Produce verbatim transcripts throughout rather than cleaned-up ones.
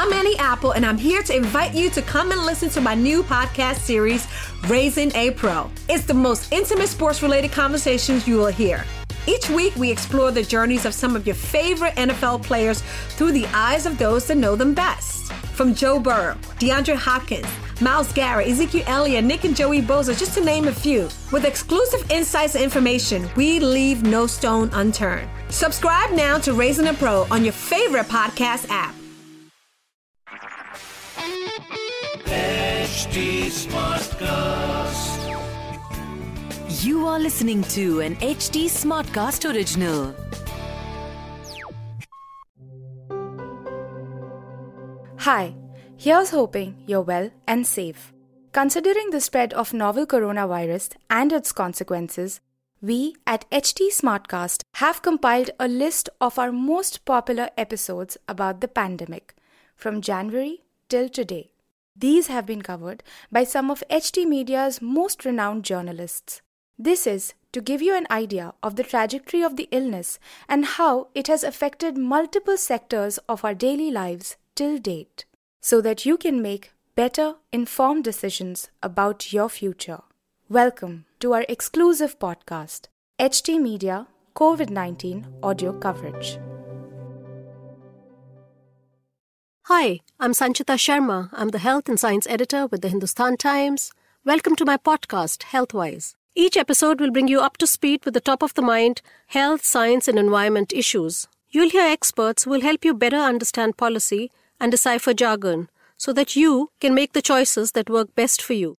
I'm Annie Apple, and I'm here to invite you to come and listen to my new podcast series, Raising a Pro. It's the most intimate sports-related conversations you will hear. Each week, we explore the journeys of some of your favorite N F L players through the eyes of those that know them best. From Joe Burrow, DeAndre Hopkins, Myles Garrett, Ezekiel Elliott, Nick and Joey Bosa, just to name a few. With exclusive insights and information, we leave no stone unturned. Subscribe now to Raising a Pro on your favorite podcast app. H D Smartcast. You are listening to an H D Smartcast original. Hi, here's hoping you're well and safe. Considering the spread of novel coronavirus and its consequences, we at H D Smartcast have compiled a list of our most popular episodes about the pandemic from January till today. These have been covered by some of H D Media's most renowned journalists. This is to give you an idea of the trajectory of the illness and how it has affected multiple sectors of our daily lives till date, so that you can make better informed decisions about your future. Welcome to our exclusive podcast, H D Media COVID nineteen Audio Coverage. Hi, I'm Sanchita Sharma. I'm the Health and Science Editor with the Hindustan Times. Welcome to my podcast, Healthwise. Each episode will bring you up to speed with the top-of-the-mind health, science, and environment issues. You'll hear experts who will help you better understand policy and decipher jargon so that you can make the choices that work best for you.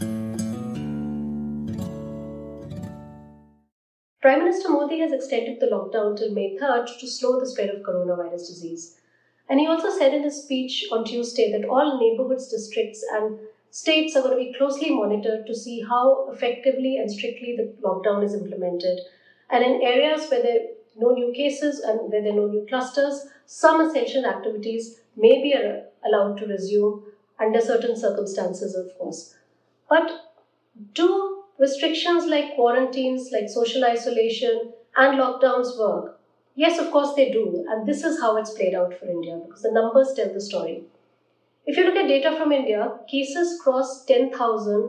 Prime Minister Modi has extended the lockdown till May third to slow the spread of coronavirus disease. And he also said in his speech on Tuesday that all neighborhoods, districts and states are going to be closely monitored to see how effectively and strictly the lockdown is implemented. And in areas where there are no new cases and where there are no new clusters, some essential activities may be allowed to resume under certain circumstances, of course. But do restrictions like quarantines, like social isolation and lockdowns work? Yes, of course they do. And this is how it's played out for India because the numbers tell the story. If you look at data from India, cases crossed ten thousand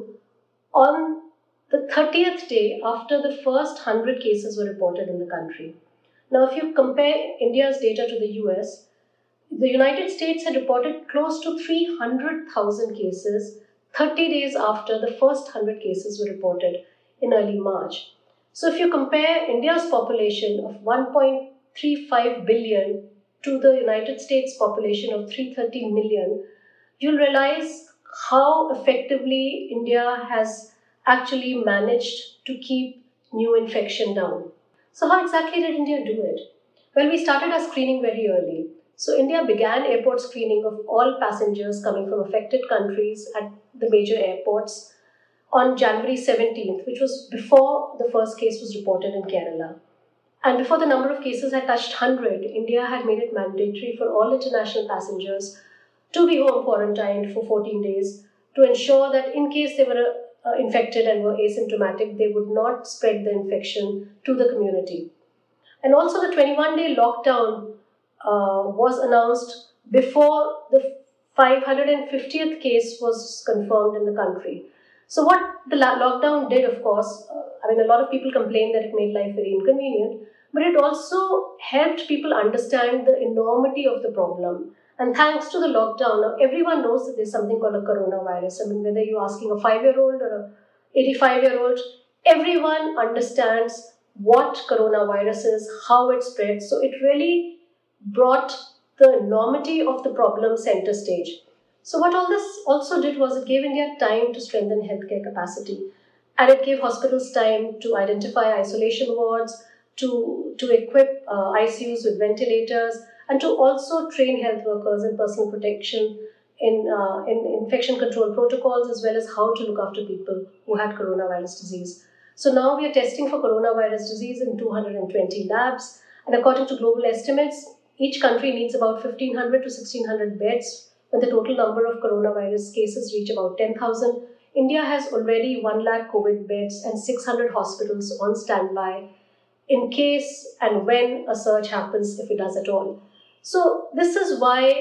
on the thirtieth day after the first one hundred cases were reported in the country. Now, if you compare India's data to the U S, the United States had reported close to three hundred thousand cases thirty days after the first one hundred cases were reported in early March. So if you compare India's population of one point three five billion to the United States population of three hundred thirty million, you'll realize how effectively India has actually managed to keep new infection down. So how exactly did India do it? Well, we started our screening very early. So India began airport screening of all passengers coming from affected countries at the major airports on January seventeenth, which was before the first case was reported in Kerala. And before the number of cases had touched one hundred, India had made it mandatory for all international passengers to be home quarantined for fourteen days to ensure that in case they were uh, infected and were asymptomatic, they would not spread the infection to the community. And also the twenty-one day lockdown uh, was announced before the five hundred fiftieth case was confirmed in the country. So what the lockdown did, of course, uh, I mean, a lot of people complained that it made life very inconvenient, but it also helped people understand the enormity of the problem. And thanks to the lockdown, now everyone knows that there's something called a coronavirus. I mean, whether you're asking a five-year-old or a eighty-five-year-old, everyone understands what coronavirus is, how it spreads. So it really brought the enormity of the problem center stage. So what all this also did was it gave India time to strengthen healthcare capacity. And it gave hospitals time to identify isolation wards, to, to equip uh, I C Us with ventilators, and to also train health workers in personal protection, in, uh, in infection control protocols, as well as how to look after people who had coronavirus disease. So now we are testing for coronavirus disease in two hundred twenty labs. And according to global estimates, each country needs about fifteen hundred to sixteen hundred beds when the total number of coronavirus cases reach about ten thousand. India has already one lakh COVID beds and six hundred hospitals on standby in case and when a surge happens, if it does at all. So this is why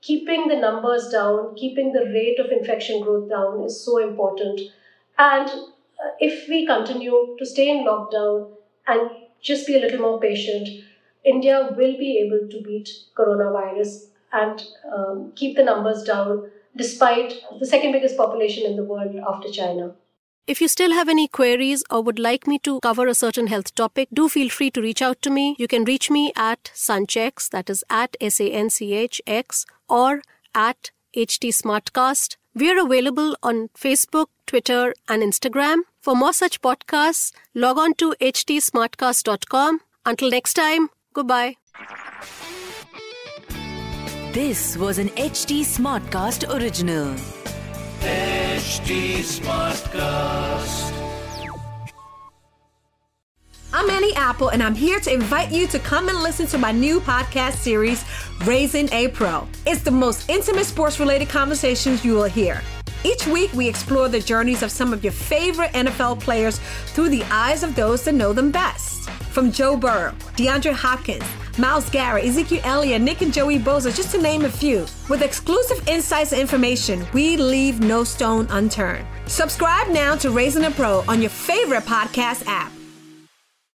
keeping the numbers down, keeping the rate of infection growth down is so important. And uh, if we continue to stay in lockdown and just be a little more patient, India will be able to beat coronavirus and um, keep the numbers down despite the second biggest population in the world after China. If you still have any queries or would like me to cover a certain health topic, do feel free to reach out to me. You can reach me at Sanchx, that is at S A N C H X, or at H T Smartcast. We are available on Facebook, Twitter, and Instagram. For more such podcasts, log on to h t smartcast dot com. Until next time, goodbye. This was an H T Smartcast original. H T Smartcast. I'm Annie Apple, and I'm here to invite you to come and listen to my new podcast series, Raising a Pro. It's the most intimate sports-related conversations you will hear. Each week, we explore the journeys of some of your favorite N F L players through the eyes of those that know them best. From Joe Burrow, DeAndre Hopkins, Myles Garrett, Ezekiel Elliott, Nick and Joey Bosa, just to name a few. With exclusive insights and information, we leave no stone unturned. Subscribe now to Raising a Pro on your favorite podcast app.